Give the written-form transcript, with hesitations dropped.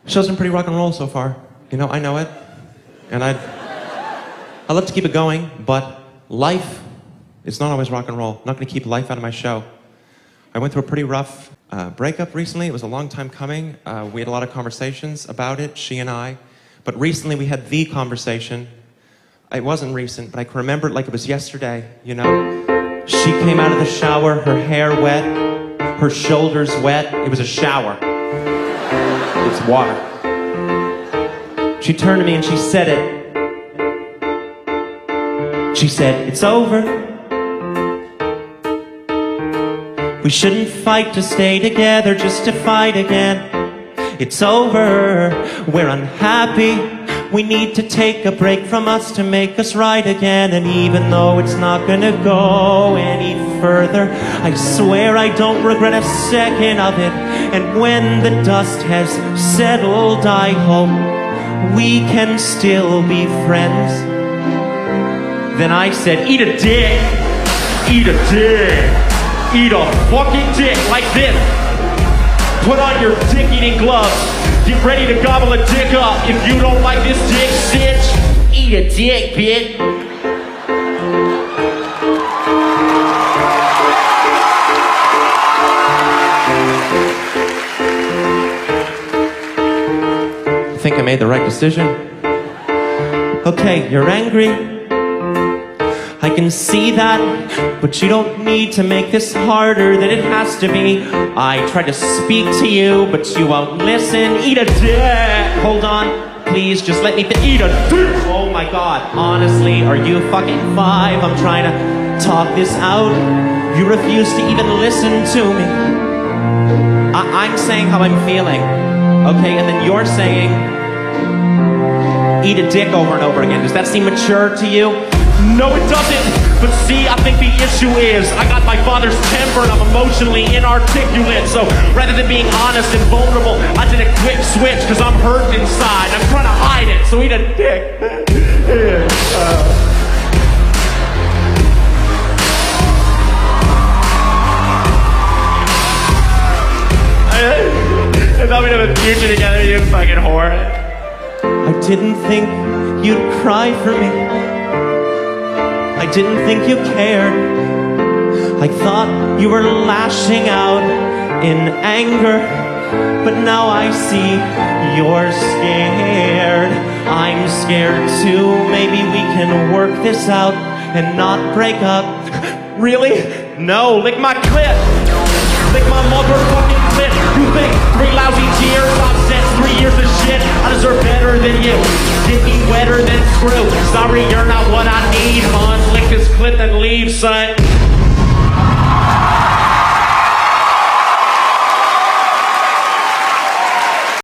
Show's been pretty rock and roll so far. You know, I know it. And I'd love to keep it going, but life is not always rock and roll. I'm not gonna keep life out of my show. I went through a pretty rough breakup recently. It was a long time coming. We had a lot of conversations about it, she and I. But recently we had the conversation. It wasn't recent, but I can remember it like it was yesterday, you know? She came out of the shower, her hair wet, her shoulders wet. It was a shower. It's water. She turned to me and she said it. She said, "It's over. We shouldn't fight to stay together just to fight again. It's over. We're unhappy. We need to take a break from us to make us right again. And even though it's not gonna go any further, I swear I don't regret a second of it. And when the dust has settled, I hope we can still be friends." Then I said, "Eat a dick. Eat a dick. Eat a fucking dick like this. Put on your dick-eating gloves. Get ready to gobble a dick up. If you don't like this dick, stitch, eat a dick, bitch." I think I made the right decision. Okay, you're angry. I can see that, but you don't need to make this harder than it has to be. I tried to speak to you, but you won't listen. Eat a dick. Hold on, please, just let me eat a dick. Oh my God, honestly, are you fucking five? I'm trying to talk this out. You refuse to even listen to me. I'm saying how I'm feeling, okay? And then you're saying, eat a dick over and over again. Does that seem mature to you? No, it doesn't. But see, I think the issue is I got my father's temper and I'm emotionally inarticulate. So rather than being honest and vulnerable, I did a quick switch because I'm hurt inside. I'm trying to hide it, so eat a dick. I thought we'd have a future together, you fucking whore. I didn't think you'd cry for me. I didn't think you cared. I thought you were lashing out in anger, but now I see you're scared. I'm scared too. Maybe we can work this out and not break up. Really? No, lick my clit. Lick my motherfucking clit. You think 3 lousy years offsets 3 years of shit? I deserve better than you. Get me wetter than screw. Sorry, you're not what I need, hon. Lick this clit and leave, son.